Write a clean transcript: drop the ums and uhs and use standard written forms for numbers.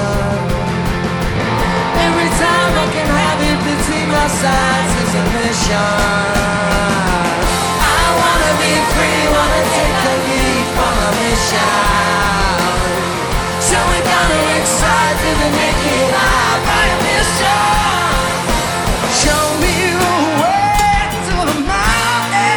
Every time I can have it between my sides is a mission.